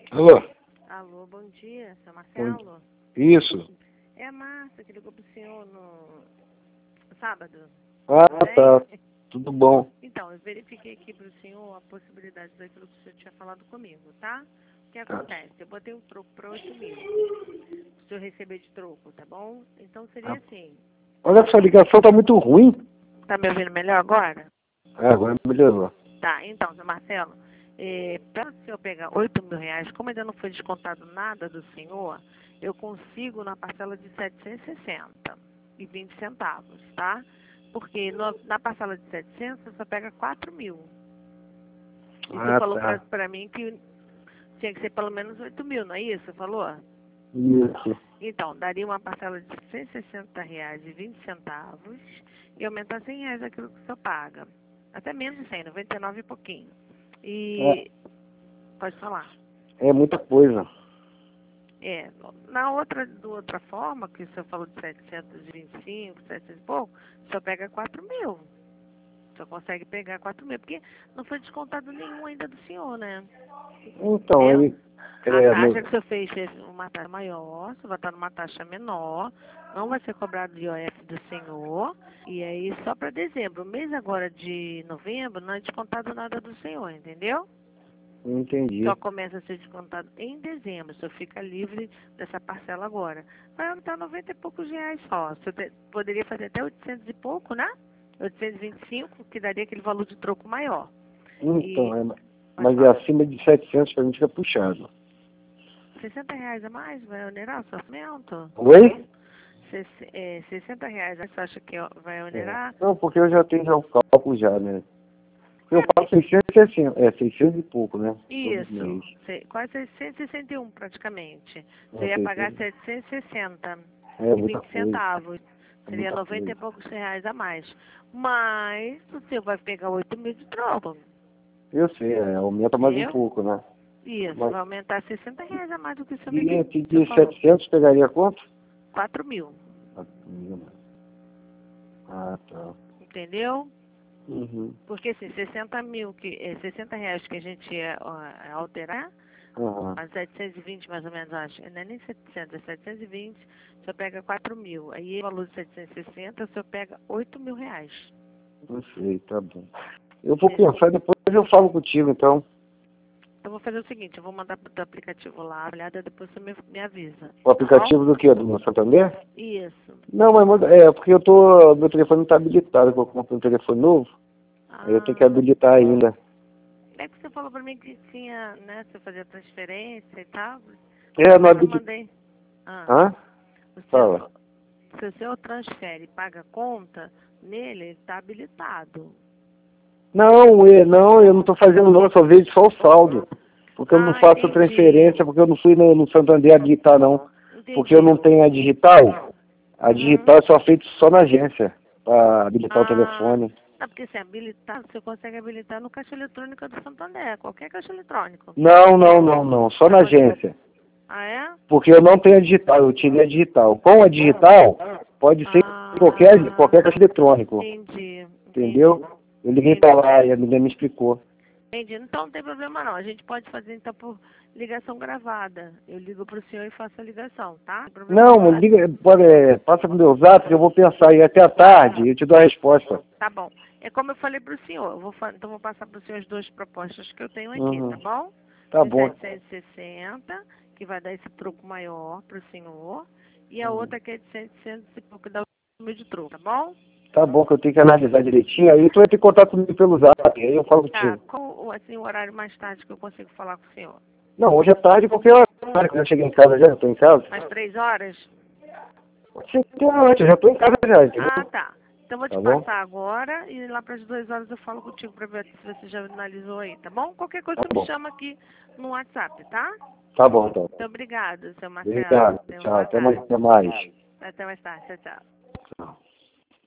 Alô? Alô, bom dia, seu Marcelo. Isso. É a Márcia que ligou pro senhor no sábado. Ah, Tudo tá. bem? Tudo bom. Então, eu verifiquei aqui pro senhor a possibilidade daquilo que o senhor tinha falado comigo, tá? O que Tá. acontece? Eu botei um troco para 8.000. O senhor receber de troco, tá bom? Então seria assim. Olha, essa ligação tá muito ruim. Tá me ouvindo melhor agora? Ah, agora melhorou. Tá, então, seu Marcelo, para o senhor pegar 8.000 reais, como ainda não foi descontado nada do senhor, eu consigo na parcela de 760,20 centavos, tá? Porque na parcela de 700 você só pega 4.000. E você Ah, falou tá. para mim que tinha que ser pelo menos 8.000, não é isso? Você falou? Isso. Então, daria uma parcela de R$ 160,20 e aumentar R$ 100 aquilo que o senhor paga. Até menos de 100, 99 e pouquinho. E pode falar. É muita coisa. Na outra forma, que o senhor falou de 725, 700 e pouco, o senhor pega 4.000. O senhor consegue pegar 4.000, porque não foi descontado nenhum ainda do senhor, né? Então, Entendeu? ele... A É, taxa que o senhor fez uma taxa maior, você vai estar numa taxa menor, não vai ser cobrado de IOF do senhor, e aí só para dezembro. O mês agora de novembro não é descontado nada do senhor, entendeu? não entendi. Só começa a ser descontado em dezembro, o senhor fica livre dessa parcela agora. Vai aumentar 90 e poucos reais só. O senhor poderia fazer até 800 e pouco, né? 825, que daria aquele valor de troco maior. Então, E, mas é acima de 700 pra mim fica puxado. R$ 60 a mais vai onerar o seu orçamento? Oi? 60 reais, você acha que vai onerar? Não, porque eu já tenho já o cálculo já, né? Eu pago 600 e pouco, né? Todo mês. Isso, quase 661 praticamente. Você É, ia pagar 600. 760 É e muita 20 coisa. centavos. É Seria muita 90 e coisa. poucos reais a mais. Mas o senhor vai pegar 8.000 de troco, Eu sei, aumenta mais um entendeu? pouco, né? Isso, Mas vai aumentar 60 reais a mais do que o senhor e esse o senhor de falou. 700 pegaria quanto? 4.000, Ah, tá. entendeu? Uhum. Porque assim, 60 reais que a gente ia alterar, Aham. a 720 mais ou menos, acho. Não é nem 700, é 720, o senhor pega 4.000. Aí o valor de 760, o senhor pega 8.000 reais. Não sei, tá bom. Eu vou pensar, depois eu falo contigo, então. Então, eu vou fazer o seguinte, eu vou mandar pro aplicativo lá, a olhada, depois você me avisa. O Tá bom? aplicativo do quê? Do Santander? Isso. Não, mas porque meu telefone não tá habilitado, eu comprei um telefone novo, aí eu tenho que Ah, habilitar ainda. é que você falou pra mim que tinha, né, você fazia transferência e tal. É, não Mas eu habilita. mandei. Ah, Hã? o Fala. seu, se o senhor transfere e paga conta, nele ele tá habilitado. Não, eu não tô fazendo não, eu só vejo só o saldo. Porque eu não Ah, faço entendi. transferência, porque eu não fui no Santander habilitar não. Porque eu Entendi. não tenho a digital. A Uhum. digital é só feito só na agência, para habilitar o Ah, telefone. porque se habilitar, você consegue habilitar no caixa eletrônico do Santander, qualquer caixa eletrônico. Não, só na agência. Ah, é? Porque eu não tenho a digital, eu tirei a digital. Com a digital, pode ser qualquer caixa eletrônico, Entendi, entendeu? Eu liguei entendi. para lá e a menina me explicou. Entendi. Então não tem problema não. A gente pode fazer então por ligação gravada. Eu ligo pro senhor e faço a ligação, tá? Não tem problema Não, não. passa pro meu zap que eu vou pensar aí até a tarde eu te dou a resposta. Tá bom. É como eu falei pro senhor. Então vou passar pro senhor as duas propostas que eu tenho aqui, Uhum. tá bom? Tá De bom. 760, que vai dar esse troco maior pro senhor. E a Uhum. outra que é de 700 e pouco, dá o meu de troco, tá bom? Tá bom que eu tenho que analisar direitinho, aí tu vai ter que contar comigo pelo zap, aí eu falo Tá. contigo. Qual assim, o horário mais tarde que eu consigo falar com o senhor? Não, hoje é tarde, qualquer hora que eu já cheguei em casa já, eu tô em casa. Às 3 horas? Pode ser que antes, eu já tô em casa já, entendeu? Ah, tá. Então vou te Tá bom? passar agora e lá para as 2 horas eu falo contigo para ver se você já analisou aí, tá bom? Qualquer coisa Tá você me bom. chama aqui no WhatsApp, tá? Tá bom, então. Muito obrigada, seu Marcelo. Obrigado. Tenha uma Tchau, boa até mais. tarde. Até mais. Até mais tarde. Tchau, tchau.